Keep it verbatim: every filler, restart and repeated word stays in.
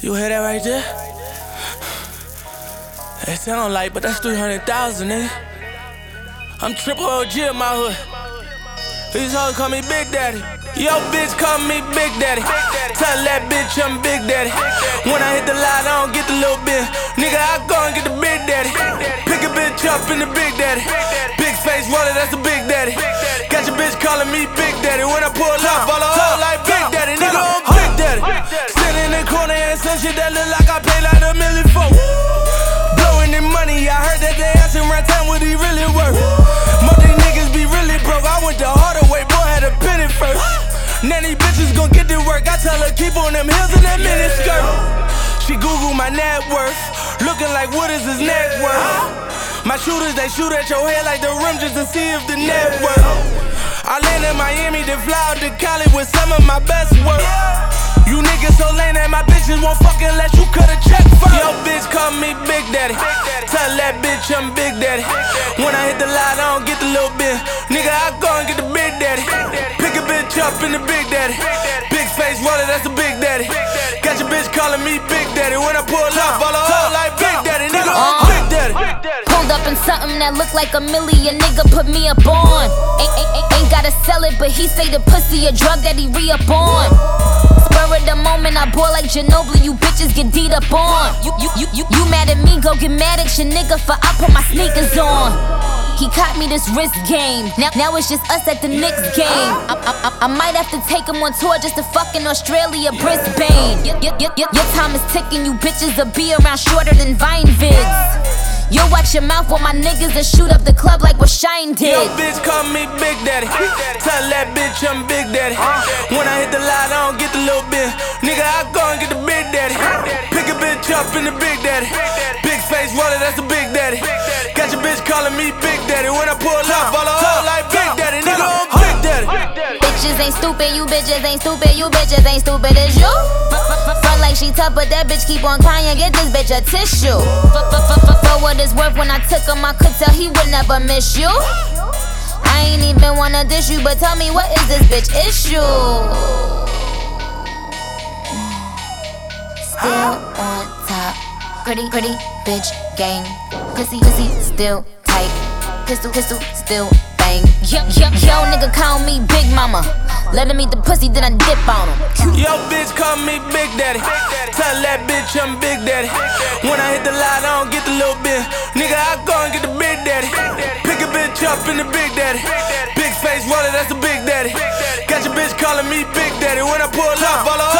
You hear that right there? It sound like, but that's three hundred thousand, nigga. I'm triple O G in my hood. These hoes call me Big Daddy. Yo, bitch, call me Big Daddy. Tell that bitch I'm Big Daddy. When I hit the line, I don't get the little bit. Nigga, I go and get the Big Daddy. Pick a bitch up in the Big Daddy. Big face roller, that's the Big Daddy. Got your bitch calling me Big Daddy. When I pull up, all the hoe like Big Daddy. Nigga, I'm Big Daddy. Sit in the corner and some shit that look like I paid like a million for. Blowing the money, I heard that they asking right time what he really worth. Most these niggas be really broke. I went the harder way, boy, had a penny first. Now these bitches gon' get to work. I tell her keep on them heels in that mini skirt. She Google my net worth, looking like what is his net worth. My shooters, they shoot at your head like the rim just to see if the net worth. I land in Miami, then fly out to Cali with some of my best work. You niggas so lame that my bitches won't fucking let you cut a check first. Yo, bitch, call me Big Daddy. Tell that bitch I'm Big Daddy. When I hit the line, I don't get the little bit. Nigga, I go and get the Big Daddy. Pick a bitch up in the Big Daddy. Big face roller, that's the Big Daddy. Got your bitch calling me Big Daddy. When I pull up, all the hoe like Big Daddy. Nigga, I'm Big Daddy. Pulled up in something that look like a million, nigga put me up on. Ain't, ain't, ain't, ain't gotta sell it, but he say the pussy a drug that he re-up on. Spur of the moment, I ball like Ginobili, you bitches get deed up on. You, you, you, you, you mad at me, go get mad at your nigga for I put my sneakers on. He caught me this wrist game, now, now it's just us at the Knicks game. I, I, I, I might have to take him on tour just to fuck in Australia, Brisbane. Y- y- y- y- your time is ticking, you bitches will be around shorter than Vine vids. You watch your mouth while my niggas will shoot up the club like what Shine did. Yo, bitch, call me Big Daddy. Tell that bitch I'm Big Daddy. When I hit the line, I don't get the little bit. Nigga, I go and get the Big Daddy. Pick a bitch up in the Big Daddy. Big face roller, that's the Big Daddy. Got your bitch calling me Big Daddy. When I pull up, all the hoe like Big Daddy. Nigga, I'm Big Daddy. Bitches ain't stupid, you bitches ain't stupid, you bitches ain't stupid as you. Front like she tough, but that bitch keep on Kanye, get this bitch a tissue. For what it's worth, when I took him, I could tell he would never miss you. I ain't even wanna dish you, but tell me what is this bitch issue? Still on top, pretty, pretty bitch gang. Pussy, pussy, still tight. Pistol, pistol, still bang. Yo, yo, yo, nigga call me Big Mama. Let him eat the pussy, then I dip on him. Yo, bitch, call me Big Daddy. Tell that bitch I'm Big Daddy. When I hit the line, I don't get the little bit. Nigga, I go and get the Big Daddy. Pick a bitch up in the Big Daddy. Big face roller, that's the Big Daddy. Got your bitch calling me Big Daddy. When I pull up, all the